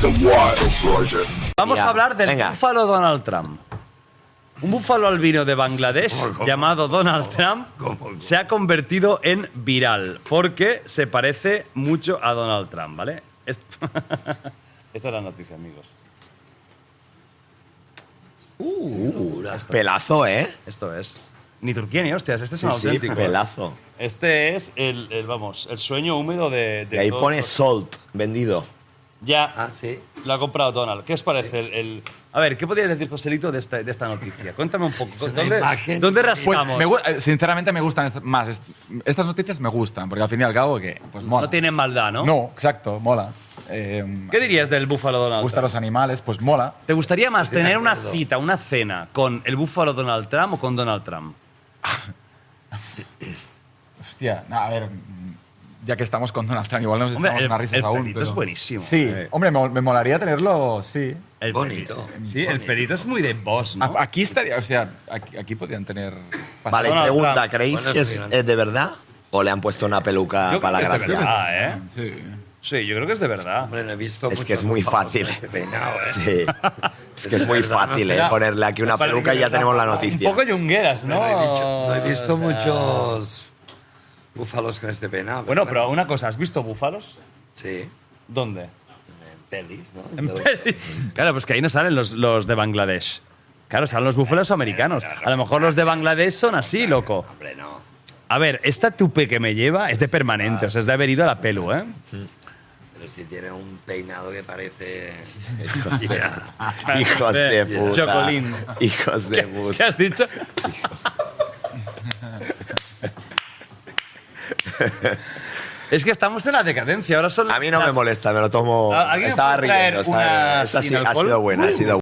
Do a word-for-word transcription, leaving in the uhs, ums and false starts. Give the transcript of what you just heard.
Vamos Ya. a hablar del Venga. búfalo Donald Trump. Un búfalo albino de Bangladesh ¿Cómo? llamado Donald Trump ¿Cómo? se ha convertido en viral porque se parece mucho a Donald Trump, ¿vale? Est- Esta es la noticia, amigos. Uh, pelazo, ¿eh? Esto es. Ni Turquía ni hostias, este es un Sí, sí, auténtico. pelazo. Este es el, el, vamos, el sueño húmedo de. de Y ahí todos pone los- Salt, vendido. Ya. Ah, sí. Lo ha comprado Donald. ¿Qué os parece el, el- A ver, ¿qué podrías decir, Joselito, de esta, de esta noticia? Cuéntame un poco. una ¿Dónde, imagen ¿dónde bonita. Pues rascamos? me gu- eh, sinceramente me gustan est- más. est- estas noticias me gustan, porque al fin y al cabo, que pues mola. No tienen maldad, ¿no? No, exacto, mola. Eh, ¿Qué dirías del búfalo me Donald gustan Trump? los animales, pues mola. ¿Te gustaría más Estoy de tener una acuerdo. cita, una cena con el búfalo Donald Trump o con Donald Trump? Hostia, no, a ver, mm, ya que estamos con Donald Trump, igual nos Hombre, echamos el- unas risas el aún. pelito pero- es buenísimo. Sí, Eh. hombre, me, me molaría tenerlo, sí. El Bonito. pelito. Sí, el Bonito. pelito es muy de boss, ¿no? A- Aquí estaría, o sea, aquí, aquí podrían tener. Vale, Donald pregunta, Trump. ¿creéis Bueno, que es es, muy grande. es de verdad? ¿O le han puesto una peluca Yo para la creo que es de gracia? verdad, ¿eh? Sí. Sí, yo creo que es de verdad. Hombre, no he visto Es que muchos es muy búfalos fácil. con este peinado, ¿eh? Sí. Es que es muy verdad, no fácil, ¿eh? será. Ponerle aquí una Parece peluca y que ya está tenemos la Un noticia. poco yungueras, ¿no? No he visto, no he visto O sea, muchos búfalos con este peinado. Bueno, pero una cosa, ¿has visto búfalos? Sí, ¿Dónde? en pelis, ¿no? En Todo- peli. Claro, pues que ahí no salen los, los de Bangladesh. Claro, salen los búfalos americanos. A lo mejor los de Bangladesh son así, loco. Hombre, no. A ver, esta tupe que me lleva es de permanente, o sea, es de haber ido a la pelu, ¿eh? Pero si tiene un peinado que parece... Hijos de, Ah, hijos de puta. Chocolín. Hijos de ¿Qué, puta. qué has dicho? Es que estamos en la decadencia, ahora son A mí no me las- molesta, me lo tomo. ¿Alguien me Estaba puede traer riendo. una Estaba, esa sin sí, ha alcohol? sido buena, ha sido